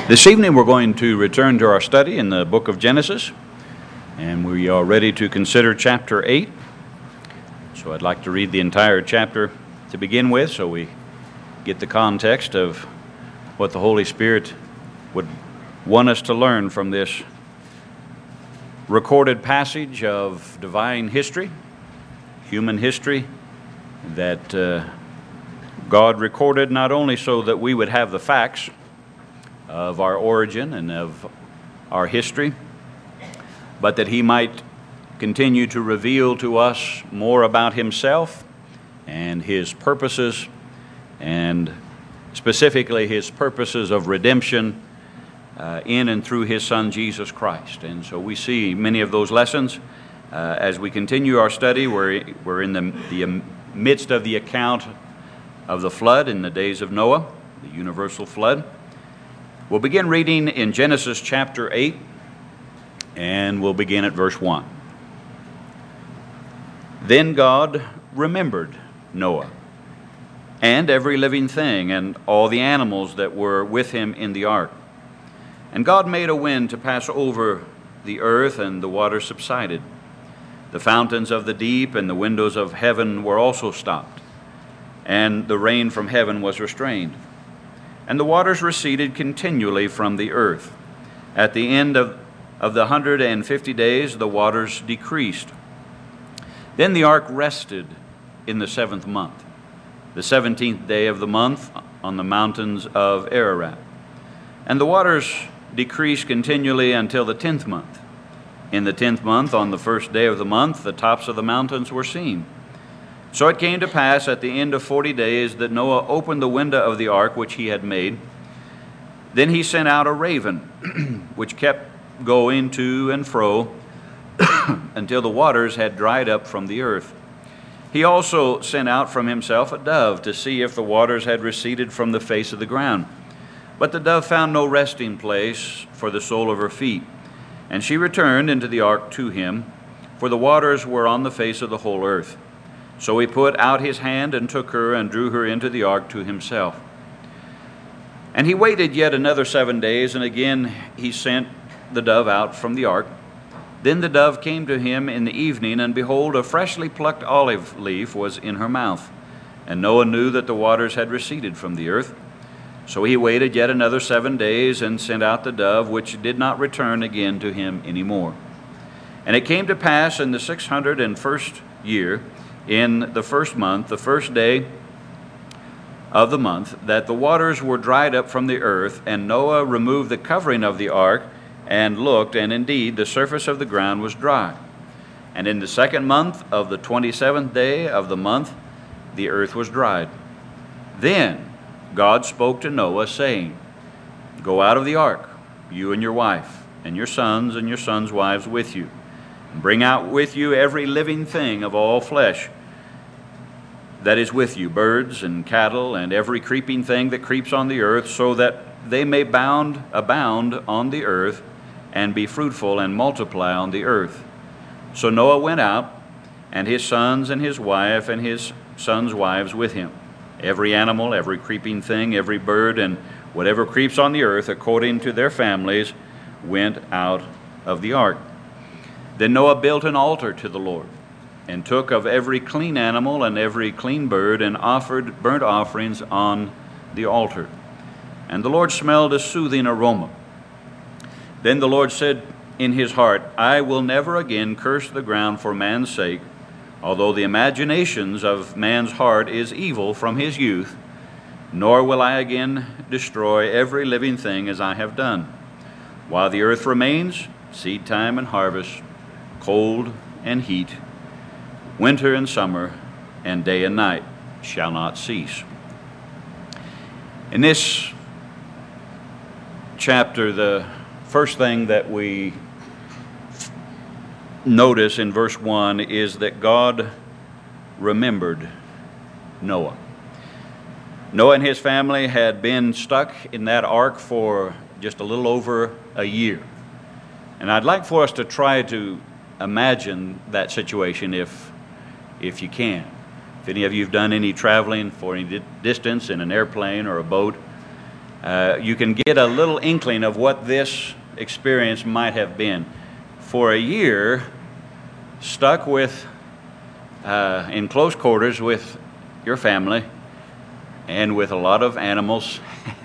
This evening we're going to return to our study in the book of Genesis, and we are ready to consider chapter 8. So I'd like to read the entire chapter to begin with so we get the context of what the Holy Spirit would want us to learn from this recorded passage of divine history, human history, that God recorded not only so that we would have the facts of our origin and of our history, but that He might continue to reveal to us more about Himself and His purposes, and specifically His purposes of redemption in and through His Son, Jesus Christ. And so we see many of those lessons as we continue our study. We're in the midst of the account of the flood in the days of Noah, the universal flood. We'll begin reading in Genesis chapter 8, and we'll begin at verse 1. Then God remembered Noah, and every living thing, and all the animals that were with him in the ark. And God made a wind to pass over the earth, and the waters subsided. The fountains of the deep and the windows of heaven were also stopped, and the rain from heaven was restrained. And the waters receded continually from the earth. At the end of the 150 days, the waters decreased. Then the ark rested in the 7th month, the 17th day of the month, on the mountains of Ararat. And the waters decreased continually until the 10th month. In the 10th month, on the 1st day of the month, the tops of the mountains were seen. So it came to pass at the end of 40 days that Noah opened the window of the ark which he had made. Then he sent out a raven, which kept going to and fro until the waters had dried up from the earth. He also sent out from himself a dove to see if the waters had receded from the face of the ground. But the dove found no resting place for the sole of her feet. And she returned into the ark to him, for the waters were on the face of the whole earth. So he put out his hand and took her and drew her into the ark to himself. And he waited yet another 7 days, and again he sent the dove out from the ark. Then the dove came to him in the evening, and behold, a freshly plucked olive leaf was in her mouth. And Noah knew that the waters had receded from the earth. So he waited yet another 7 days, and sent out the dove, which did not return again to him any more. And it came to pass in the 601st year, in the 1st month, the 1st day of the month, that the waters were dried up from the earth, and Noah removed the covering of the ark, and looked, and indeed the surface of the ground was dry. And in the 2nd month of the 27th day of the month, the earth was dried. Then God spoke to Noah, saying, Go out of the ark, you and your wife, and your sons' wives with you. And bring out with you every living thing of all flesh that is with you, birds and cattle, and every creeping thing that creeps on the earth, so that they may abound on the earth, and be fruitful and multiply on the earth. So Noah went out, and his sons and his wife and his sons' wives with him. Every animal, every creeping thing, every bird, and whatever creeps on the earth, according to their families, went out of the ark. Then Noah built an altar to the Lord, and took of every clean animal and every clean bird, and offered burnt offerings on the altar. And the Lord smelled a soothing aroma. Then the Lord said in his heart, I will never again curse the ground for man's sake, although the imaginations of man's heart is evil from his youth, nor will I again destroy every living thing as I have done. While the earth remains, seed time and harvest, cold and heat, winter and summer, and day and night shall not cease. In this chapter, the first thing that we notice in verse 1 is that God remembered Noah. Noah and his family had been stuck in that ark for just a little over a year. And I'd like for us to try to imagine that situation if you can. If any of you have done any traveling for any distance in an airplane or a boat, you can get a little inkling of what this experience might have been. For a year, stuck with, in close quarters with your family and with a lot of animals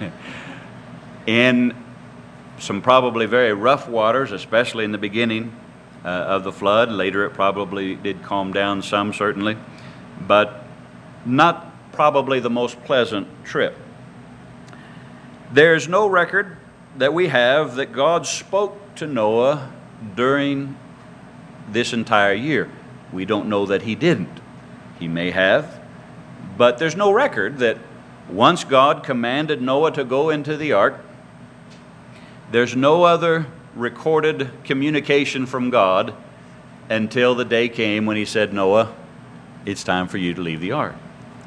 in some probably very rough waters, especially in the beginning of the flood. Later it probably did calm down some, certainly, but not probably the most pleasant trip. There's no record that we have that God spoke to Noah during this entire year. We don't know that he didn't. He may have, but there's no record that once God commanded Noah to go into the ark, there's no other recorded communication from God until the day came when he said, Noah, it's time for you to leave the ark.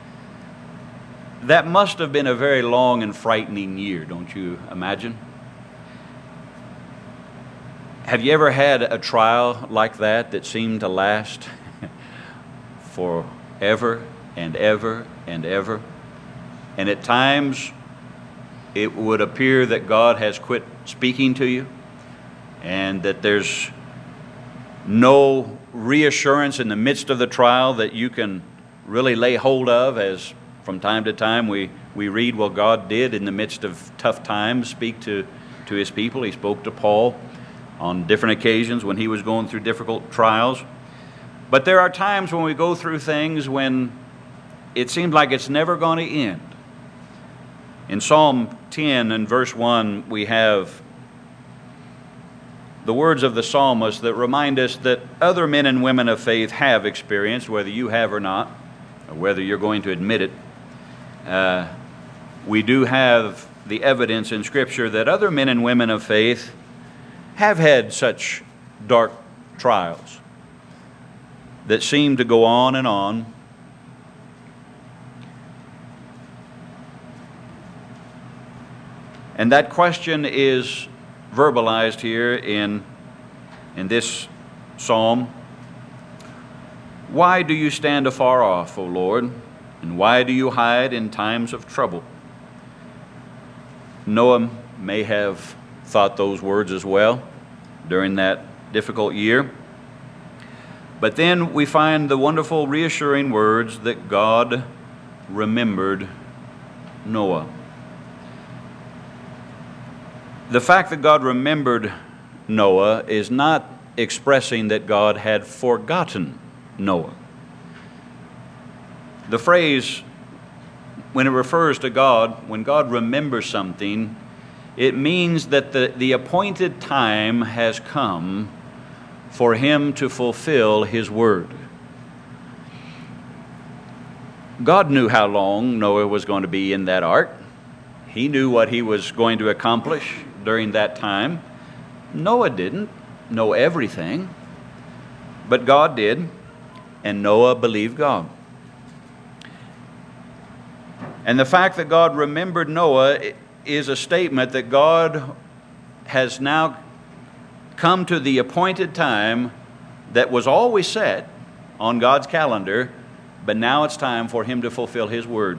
That must have been a very long and frightening year, don't you imagine? Have you ever had a trial like that seemed to last forever and ever and ever? And at times it would appear that God has quit speaking to you and that there's no reassurance in the midst of the trial that you can really lay hold of, as from time to time we read, well, God did in the midst of tough times speak to his people. He spoke to Paul on different occasions when he was going through difficult trials. But there are times when we go through things when it seems like it's never going to end. In Psalm 10 and verse 1, we have the words of the psalmist that remind us that other men and women of faith have experienced, whether you have or not, or whether you're going to admit it. We do have the evidence in Scripture that other men and women of faith have had such dark trials that seem to go on and on. And that question is verbalized here in this psalm. Why do you stand afar off, O Lord? And why do you hide in times of trouble? Noah may have thought those words as well during that difficult year. But then we find the wonderful, reassuring words that God remembered Noah. The fact that God remembered Noah is not expressing that God had forgotten Noah. The phrase, when it refers to God, when God remembers something, it means that the appointed time has come for him to fulfill his word. God knew how long Noah was going to be in that ark. He knew what he was going to accomplish during that time. Noah didn't know everything, but God did, and Noah believed God. And the fact that God remembered Noah is a statement that God has now come to the appointed time that was always set on God's calendar, but now it's time for him to fulfill his word.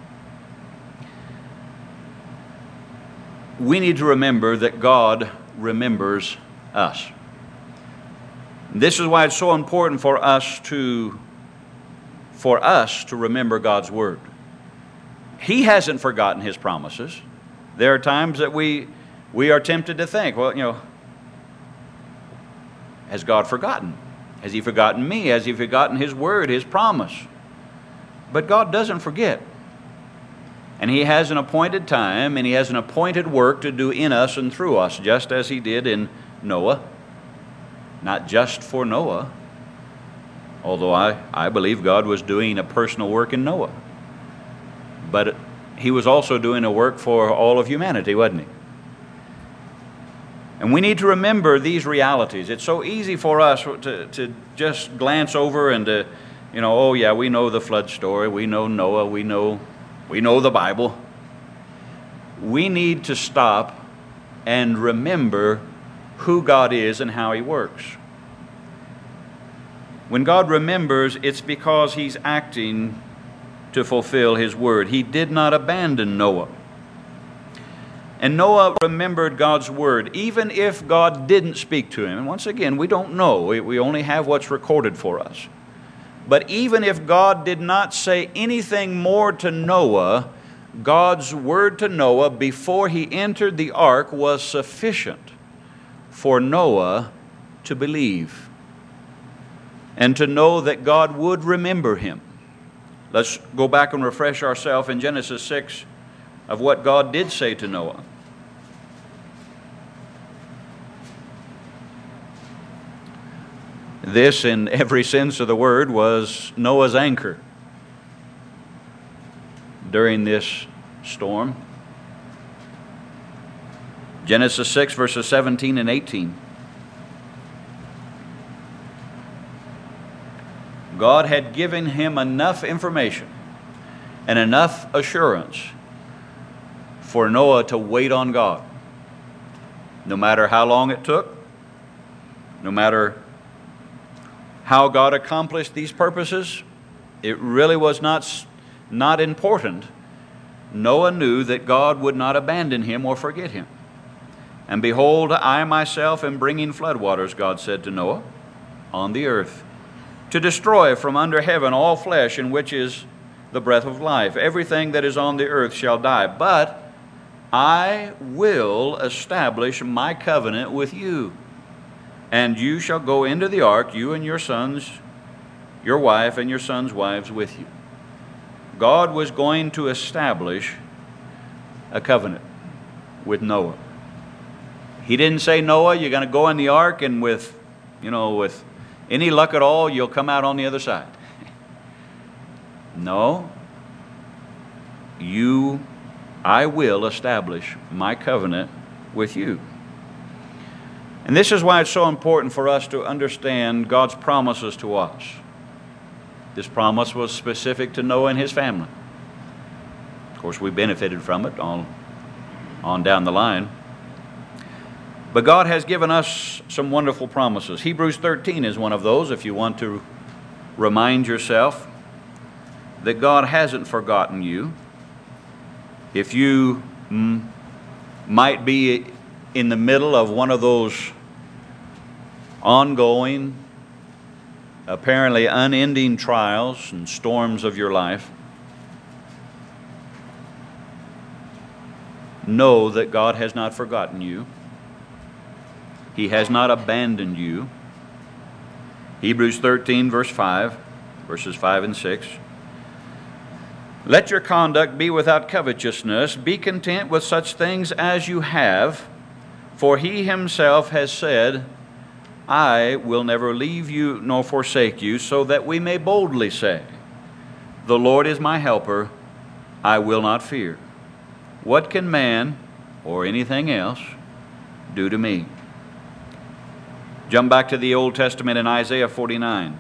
We need to remember that God remembers us. This is why it's so important for us to remember God's word. He hasn't forgotten his promises. There are times that we are tempted to think, well, has God forgotten? Has he forgotten me? Has he forgotten his word, his promise? But God doesn't forget. And he has an appointed time, and he has an appointed work to do in us and through us, just as he did in Noah. Not just for Noah, although I believe God was doing a personal work in Noah. But he was also doing a work for all of humanity, wasn't he? And we need to remember these realities. It's so easy for us to just glance over and to, oh yeah, we know the flood story, we know Noah, we know the Bible. We need to stop and remember who God is and how he works. When God remembers, it's because he's acting to fulfill his word. He did not abandon Noah. And Noah remembered God's word, even if God didn't speak to him. And once again, we don't know. We only have what's recorded for us. But even if God did not say anything more to Noah, God's word to Noah before he entered the ark was sufficient for Noah to believe and to know that God would remember him. Let's go back and refresh ourselves in Genesis 6 of what God did say to Noah. This, in every sense of the word, was Noah's anchor during this storm. Genesis 6, verses 17 and 18. God had given him enough information and enough assurance for Noah to wait on God. No matter how long it took, no matter how God accomplished these purposes, it really was not important. Noah knew that God would not abandon him or forget him. And behold, I myself am bringing floodwaters, God said to Noah, on the earth, to destroy from under heaven all flesh in which is the breath of life. Everything that is on the earth shall die. But I will establish my covenant with you. And you shall go into the ark, you and your sons, your wife and your sons' wives with you. God was going to establish a covenant with Noah. He didn't say, Noah, you're going to go in the ark and with any luck at all, you'll come out on the other side. No. I will establish my covenant with you. And this is why it's so important for us to understand God's promises to us. This promise was specific to Noah and his family. Of course, we benefited from it on down the line. But God has given us some wonderful promises. Hebrews 13 is one of those, if you want to remind yourself that God hasn't forgotten you. If you might be in the middle of one of those ongoing, apparently unending trials and storms of your life, know that God has not forgotten you. He has not abandoned you. Hebrews 13, verses 5 and 6. Let your conduct be without covetousness. Be content with such things as you have, for he himself has said, I will never leave you nor forsake you, so that we may boldly say, the Lord is my helper, I will not fear. What can man or anything else do to me? Jump back to the Old Testament in Isaiah 49.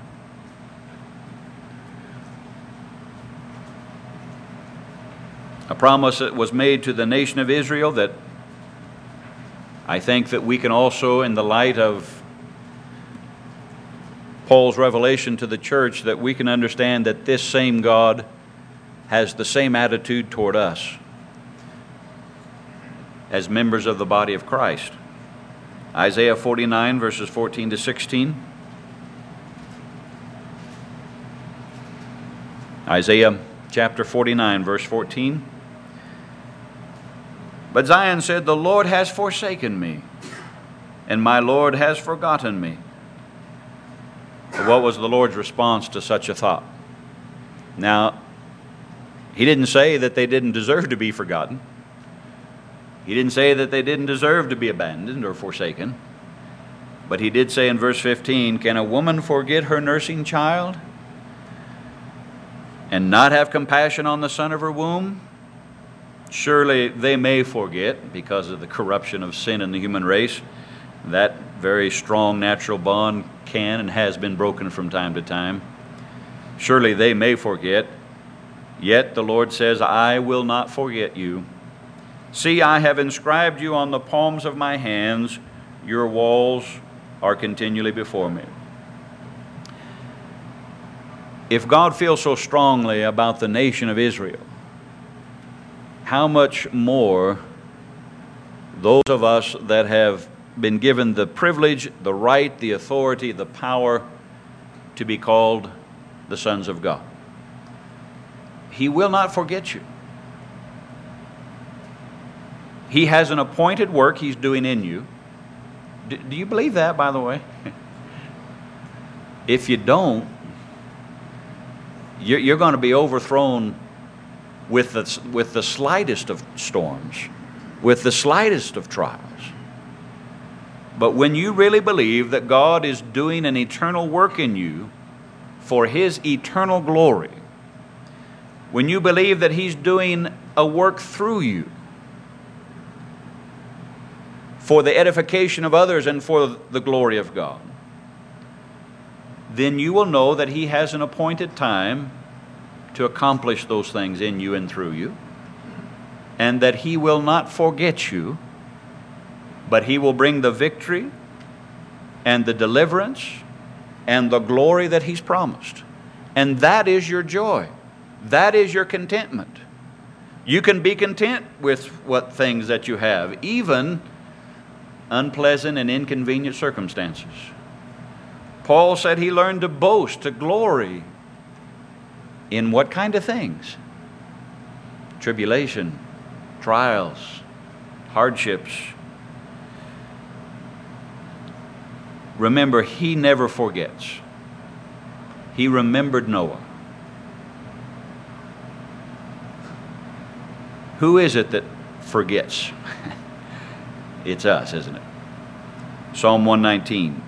A promise that was made to the nation of Israel that I think that we can also, in the light of Paul's revelation to the church, that we can understand that this same God has the same attitude toward us as members of the body of Christ. Isaiah 49, verses 14 to 16. Isaiah chapter 49, verse 14. But Zion said, the Lord has forsaken me, and my Lord has forgotten me. But what was the Lord's response to such a thought? Now, he didn't say that they didn't deserve to be forgotten. He didn't say that they didn't deserve to be abandoned or forsaken. But he did say in verse 15, can a woman forget her nursing child and not have compassion on the son of her womb? Surely they may forget, because of the corruption of sin in the human race. That very strong natural bond can and has been broken from time to time. Surely they may forget. Yet the Lord says, I will not forget you. See, I have inscribed you on the palms of my hands. Your walls are continually before me. If God feels so strongly about the nation of Israel, how much more those of us that have been given the privilege, the right, the authority, the power to be called the sons of God. He will not forget you. He has an appointed work He's doing in you. Do you believe that, by the way? If you don't, you're going to be overthrown with the slightest of storms, with the slightest of trials. But when you really believe that God is doing an eternal work in you for His eternal glory, when you believe that He's doing a work through you for the edification of others and for the glory of God, then you will know that He has an appointed time to accomplish those things in you and through you, and that He will not forget you, but He will bring the victory and the deliverance and the glory that He's promised. And that is your joy. That is your contentment. You can be content with what things that you have, even unpleasant and inconvenient circumstances. Paul said he learned to boast, to glory in what kind of things? Tribulation, trials, hardships. Remember, He never forgets. He remembered Noah. Who is it that forgets? It's us, isn't it? Psalm 119.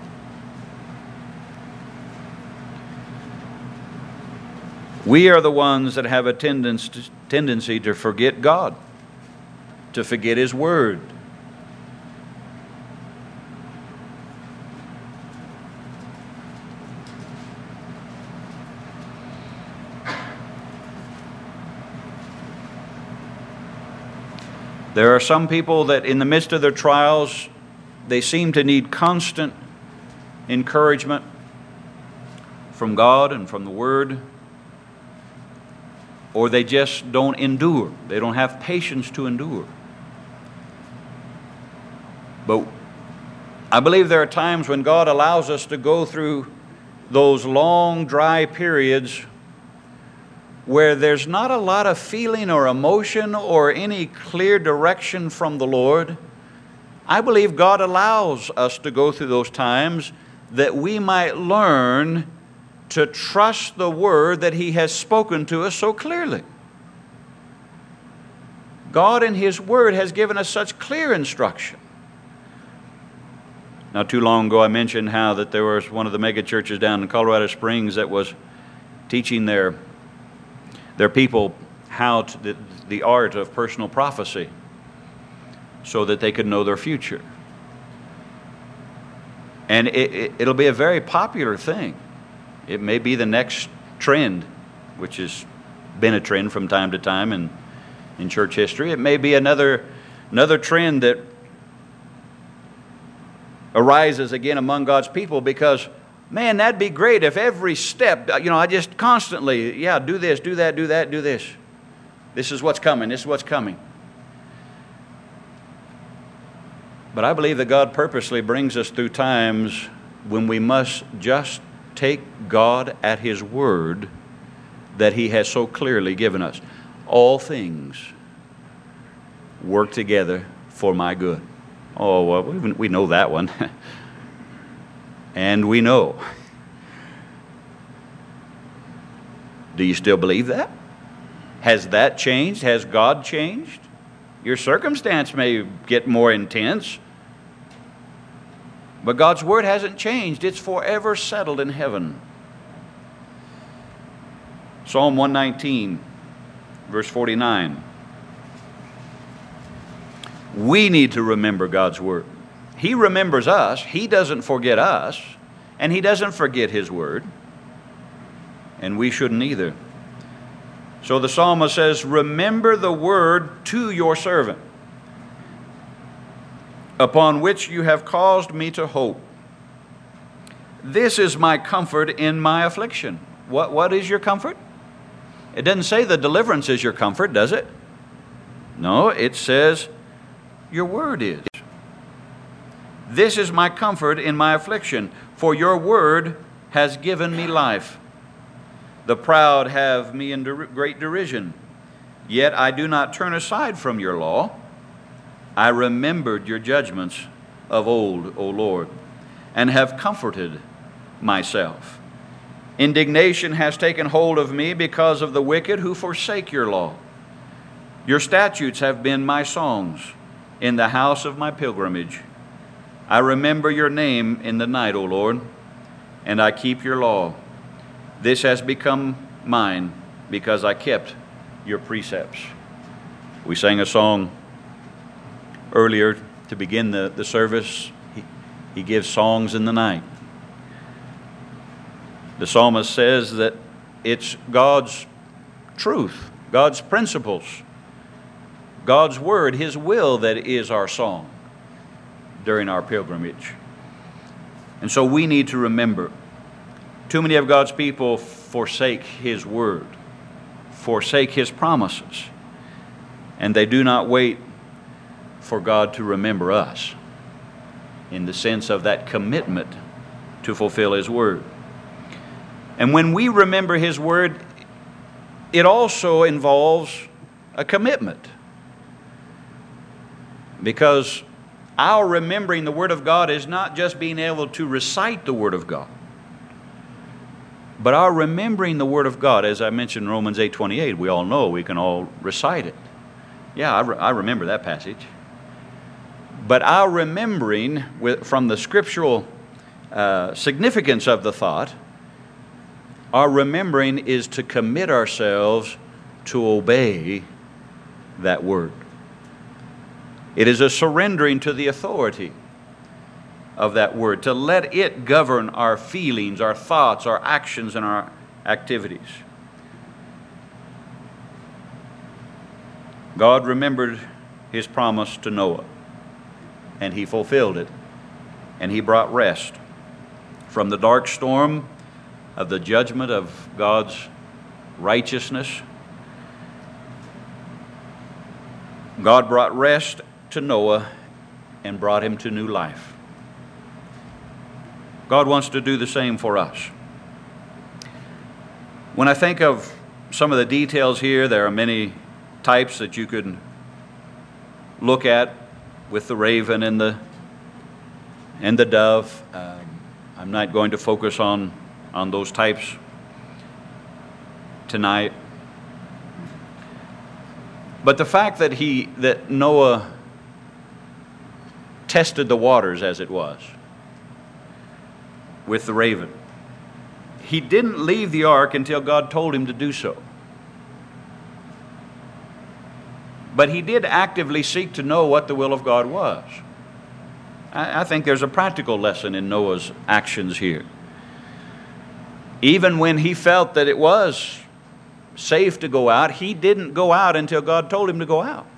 We are the ones that have a tendency to forget God, to forget His Word. There are some people that in the midst of their trials, they seem to need constant encouragement from God and from the Word, or they just don't endure. They don't have patience to endure. But I believe there are times when God allows us to go through those long, dry periods where there's not a lot of feeling or emotion or any clear direction from the Lord. I believe God allows us to go through those times that we might learn to trust the Word that He has spoken to us so clearly. God in His Word has given us such clear instruction. Not too long ago I mentioned how that there was one of the mega churches down in Colorado Springs that was teaching their people how to, the art of personal prophecy so that they could know their future. And it'll be a very popular thing. It may be the next trend, which has been a trend from time to time in church history. It may be another trend that arises again among God's people, because man, that'd be great if every step, I just constantly, do this, do that, do that, do this. This is what's coming, this is what's coming. But I believe that God purposely brings us through times when we must just take God at His Word that He has so clearly given us. All things work together for my good. Oh, well, we know that one. And we know. Do you still believe that? Has that changed? Has God changed? Your circumstance may get more intense, but God's Word hasn't changed. It's forever settled in heaven. Psalm 119, verse 49. We need to remember God's Word. He remembers us. He doesn't forget us, and He doesn't forget His Word, and we shouldn't either. So the psalmist says, remember the word to your servant, upon which you have caused me to hope. This is my comfort in my affliction. What is your comfort? It doesn't say the deliverance is your comfort, does it? No, it says your word is. This is my comfort in my affliction, for your word has given me life. The proud have me in great derision, yet I do not turn aside from your law. I remembered your judgments of old, O Lord, and have comforted myself. Indignation has taken hold of me because of the wicked who forsake your law. Your statutes have been my songs in the house of my pilgrimage. I remember your name in the night, O Lord, and I keep your law. This has become mine because I kept your precepts. We sang a song earlier to begin the service. He gives songs in the night. The psalmist says that it's God's truth, God's principles, God's word, His will that is our song during our pilgrimage. And so we need to remember, too many of God's people forsake His word, forsake His promises, and they do not wait for God to remember us in the sense of that commitment to fulfill His word. And when we remember His word, it also involves a commitment. Because our remembering the Word of God is not just being able to recite the Word of God, but our remembering the Word of God, as I mentioned in Romans 8:28, we all know, we can all recite it. Yeah, I remember that passage. But our remembering from the scriptural significance of the thought, our remembering is to commit ourselves to obey that word. It is a surrendering to the authority of that word, to let it govern our feelings, our thoughts, our actions, and our activities. God remembered His promise to Noah, and He fulfilled it, and He brought rest from the dark storm of the judgment of God's righteousness. God brought rest to Noah and brought him to new life. God wants to do the same for us. When I think of some of the details here, there are many types that you could look at with the raven and the dove. I'm not going to focus on those types tonight. But the fact that Noah tested the waters, as it was, with the raven, he didn't leave the ark until God told him to do so. But he did actively seek to know what the will of God was. I think there's a practical lesson in Noah's actions here. Even when he felt that it was safe to go out, he didn't go out until God told him to go out.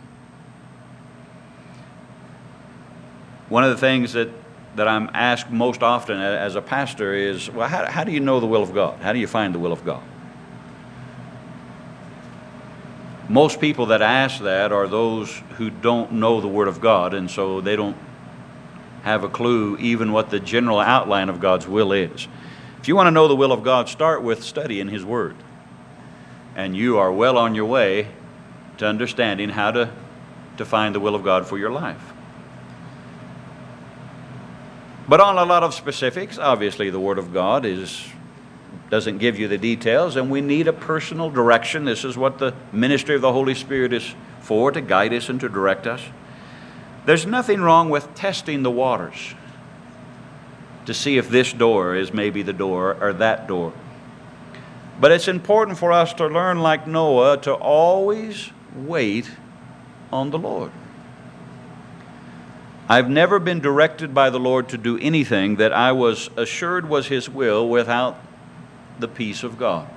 One of the things that I'm asked most often as a pastor is, well, how do you know the will of God? How do you find the will of God? Most people that ask that are those who don't know the Word of God, and so they don't have a clue even what the general outline of God's will is. If you want to know the will of God, start with studying His Word. And you are well on your way to understanding how to find the will of God for your life. But on a lot of specifics, obviously the Word of God doesn't give you the details, and we need a personal direction. This is what the ministry of the Holy Spirit is for, to guide us and to direct us. There's nothing wrong with testing the waters to see if this door is maybe the door or that door. But it's important for us to learn, like Noah, to always wait on the Lord. I've never been directed by the Lord to do anything that I was assured was His will without the peace of God.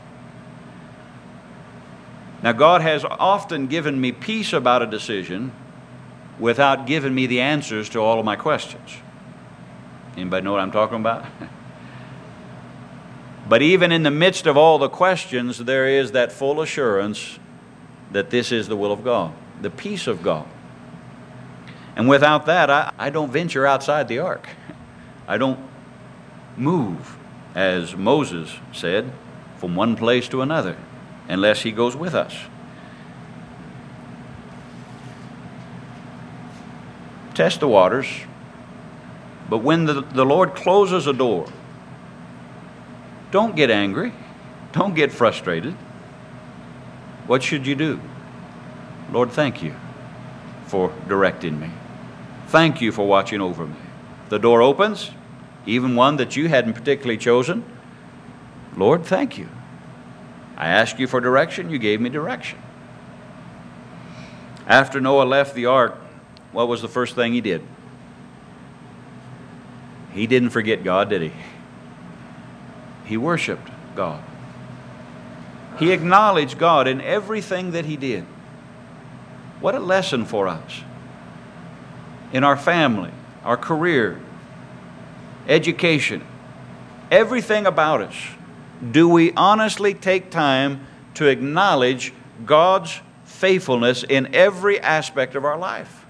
Now, God has often given me peace about a decision without giving me the answers to all of my questions. Anybody know what I'm talking about? But even in the midst of all the questions, there is that full assurance that this is the will of God, the peace of God. And without that, I don't venture outside the ark. I don't move, as Moses said, from one place to another, unless he goes with us. Test the waters, but when the Lord closes a door, don't get angry. Don't get frustrated. What should you do? Lord, thank you for directing me. Thank you for watching over me. The door opens, even one that you hadn't particularly chosen. Lord, thank you. I asked you for direction. You gave me direction. After Noah left the ark, what was the first thing he did? He didn't forget God, did he? He worshiped God. He acknowledged God in everything that he did. What a lesson for us. In our family, our career, education, everything about us. Do we honestly take time to acknowledge God's faithfulness in every aspect of our life?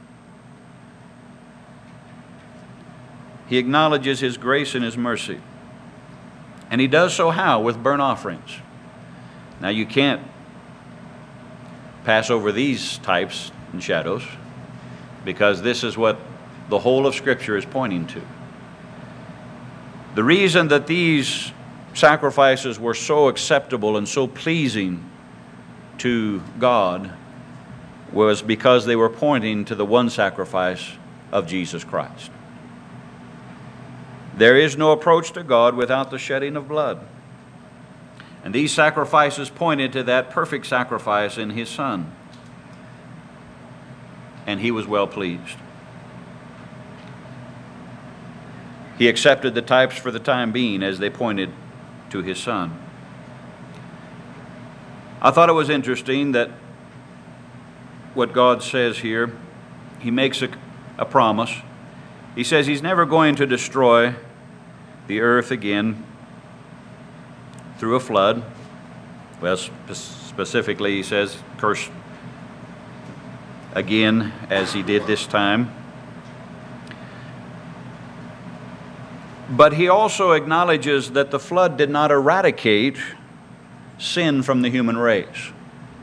He acknowledges His grace and His mercy. And He does so how? With burnt offerings. Now you can't pass over these types and shadows, because this is what the whole of Scripture is pointing to. The reason that these sacrifices were so acceptable and so pleasing to God was because they were pointing to the one sacrifice of Jesus Christ. There is no approach to God without the shedding of blood. And these sacrifices pointed to that perfect sacrifice in His Son. And He was well pleased. He accepted the types for the time being as they pointed to His Son. I thought it was interesting that what God says here, He makes a promise. He says He's never going to destroy the earth again through a flood. Well, specifically, He says, curse again as He did this time. But He also acknowledges that the flood did not eradicate sin from the human race.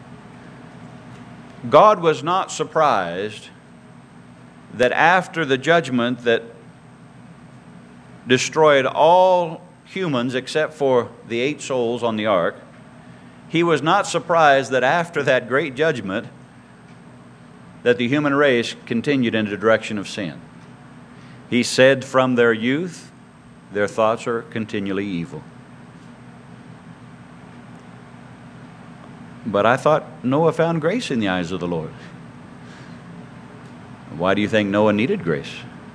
God was not surprised that after the judgment that destroyed all humans except for the 8 souls on the ark, He was not surprised that after that great judgment that the human race continued in the direction of sin. He said, from their youth, their thoughts are continually evil. But I thought Noah found grace in the eyes of the Lord. Why do you think Noah needed grace?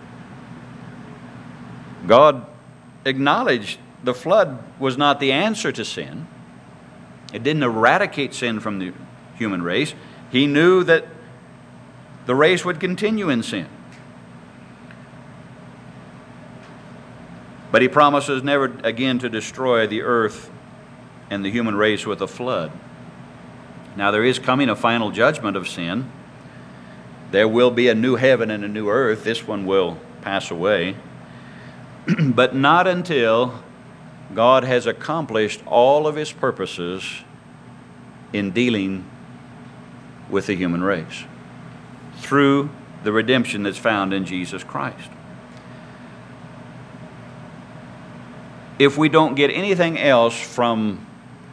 God acknowledged the flood was not the answer to sin. It didn't eradicate sin from the human race. He knew that the race would continue in sin. But He promises never again to destroy the earth and the human race with a flood. Now there is coming a final judgment of sin. There will be a new heaven and a new earth. This one will pass away. But not until God has accomplished all of His purposes in dealing with the human race through the redemption that's found in Jesus Christ. If we don't get anything else from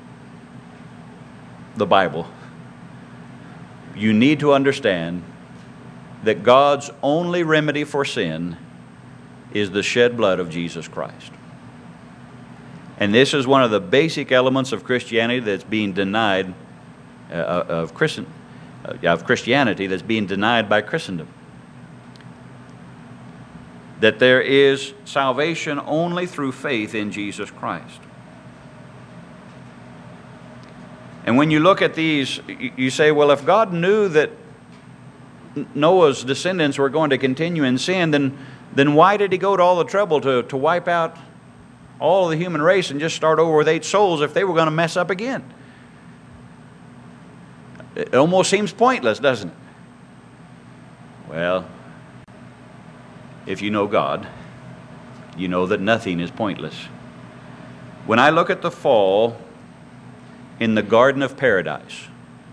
the Bible, you need to understand that God's only remedy for sin is the shed blood of Jesus Christ. And this is one of the basic elements of Christianity that's being denied, of Christianity that's being denied by Christendom. That there is salvation only through faith in Jesus Christ. And when you look at these, you say, well, if God knew that Noah's descendants were going to continue in sin, then why did He go to all the trouble to wipe out all of the human race and just start over with 8 souls if they were going to mess up again? It almost seems pointless, doesn't it? Well, if you know God, you know that nothing is pointless. When I look at the fall in the Garden of Paradise,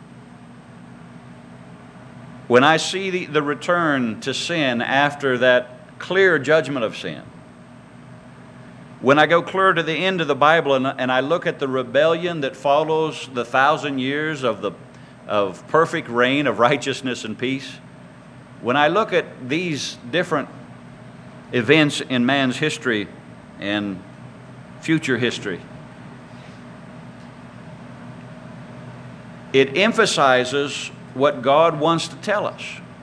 when I see the return to sin after that clear judgment of sin, when I go clear to the end of the Bible and I look at the rebellion that follows the 1,000 years of perfect reign of righteousness and peace, when I look at these different events in man's history and future history, it emphasizes what God wants to tell us.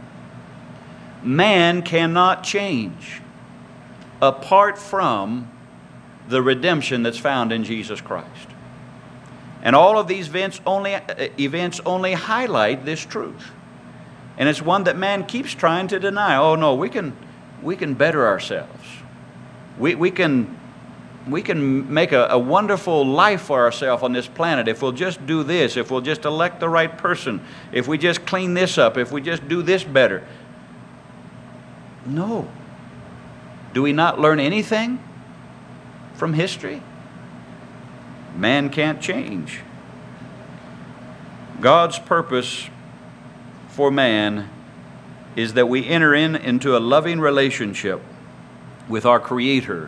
Man cannot change apart from the redemption that's found in Jesus Christ. And all of these events only highlight this truth. And it's one that man keeps trying to deny. Oh no, we can better ourselves. We can make a wonderful life for ourselves on this planet if we'll just do this, if we'll just elect the right person, if we just clean this up, if we just do this better. No. Do we not learn anything from history? Man can't change. God's purpose for man is that we enter into a loving relationship with our Creator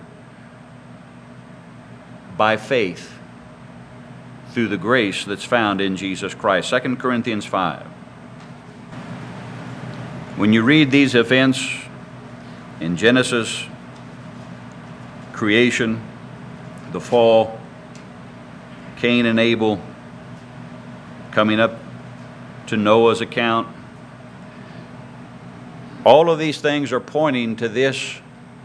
by faith through the grace that's found in Jesus Christ. 2 Corinthians 5. When you read these events in Genesis, creation, the fall, Cain and Abel, coming up to Noah's account, all of these things are pointing to this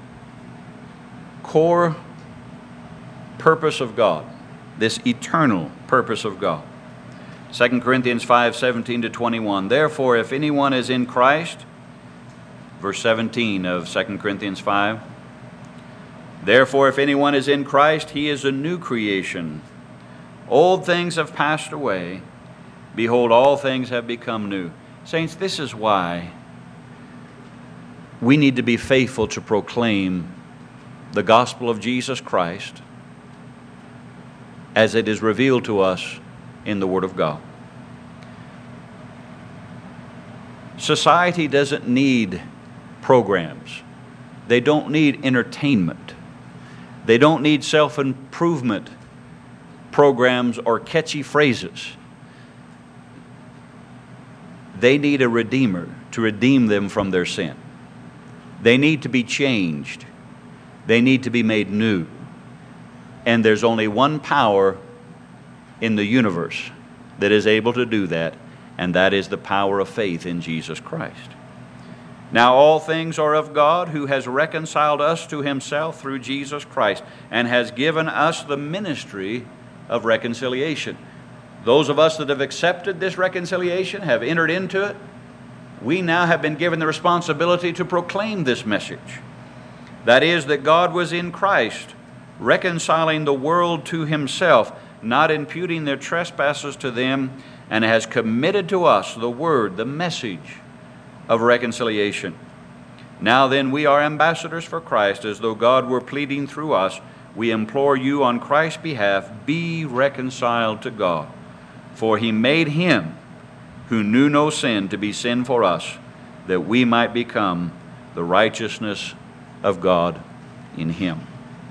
core purpose of God, this eternal purpose of God. 2 Corinthians 5:17-21. Therefore, if anyone is in Christ, verse 17 of 2 Corinthians 5, therefore, if anyone is in Christ, he is a new creation. Old things have passed away. Behold, all things have become new. Saints, this is why we need to be faithful to proclaim the gospel of Jesus Christ as it is revealed to us in the Word of God. Society doesn't need programs. They don't need entertainment. They don't need self-improvement programs or catchy phrases. They need a Redeemer to redeem them from their sin. They need to be changed. They need to be made new. And there's only one power in the universe that is able to do that, and that is the power of faith in Jesus Christ. Now all things are of God, who has reconciled us to himself through Jesus Christ, and has given us the ministry of reconciliation. Those of us that have accepted this reconciliation, have entered into it, we now have been given the responsibility to proclaim this message. That is, that God was in Christ, reconciling the world to himself, not imputing their trespasses to them, and has committed to us the word, the message of reconciliation. Now then, we are ambassadors for Christ, as though God were pleading through us. We implore you on Christ's behalf, be reconciled to God. For he made him who knew no sin to be sin for us, that we might become the righteousness of God in him.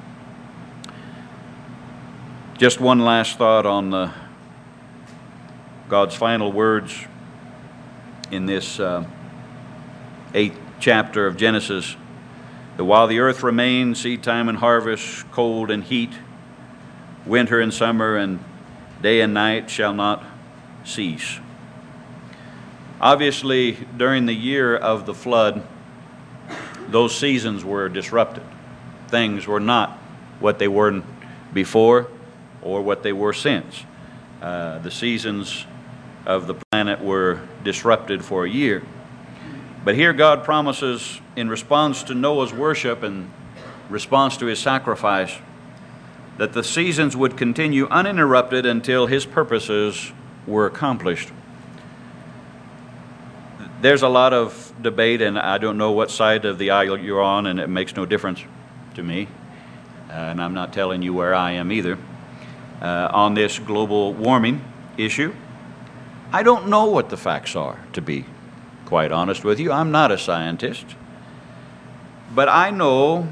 Just one last thought on God's final words in this 8th chapter of Genesis. That while the earth remains, seed time and harvest, cold and heat, winter and summer, and day and night shall not cease. Obviously, during the year of the flood, those seasons were disrupted. Things were not what they were before or what they were since. The seasons of the planet were disrupted for a year. But here God promises, in response to Noah's worship and response to his sacrifice, that the seasons would continue uninterrupted until his purposes were accomplished. There's a lot of debate, and I don't know what side of the aisle you're on, and it makes no difference to me. And I'm not telling you where I am either. On this global warming issue, I don't know what the facts are, to be quite honest with you. I'm not a scientist. But I know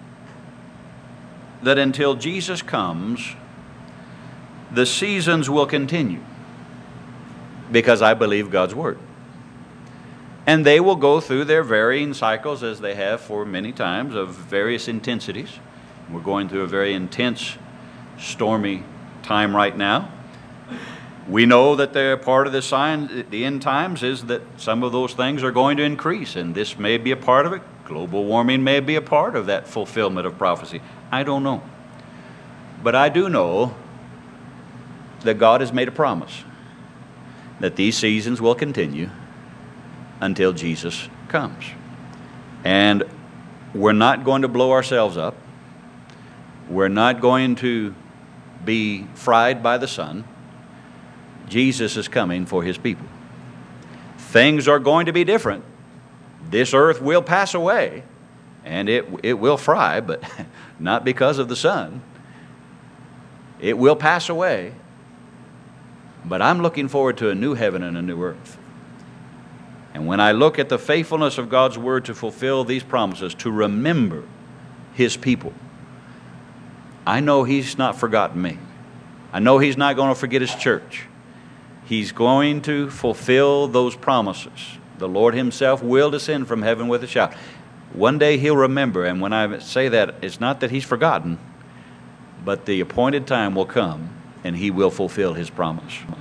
that until Jesus comes, the seasons will continue, because I believe God's Word. And they will go through their varying cycles, as they have for many times, of various intensities. We're going through a very intense, stormy time right now. We know that they're part of the sign, the end times, is that some of those things are going to increase, and this may be a part of it. Global warming may be a part of that fulfillment of prophecy. I don't know. But I do know that God has made a promise that these seasons will continue until Jesus comes. And we're not going to blow ourselves up. We're not going to be fried by the sun. Jesus is coming for his people. Things are going to be different. This earth will pass away, and it will fry, but not because of the sun. It will pass away. But I'm looking forward to a new heaven and a new earth. And when I look at the faithfulness of God's Word to fulfill these promises, to remember his people, I know he's not forgotten me. I know he's not going to forget his church. He's going to fulfill those promises. The Lord himself will descend from heaven with a shout. One day he'll remember, and when I say that, it's not that he's forgotten, but the appointed time will come, and he will fulfill his promise.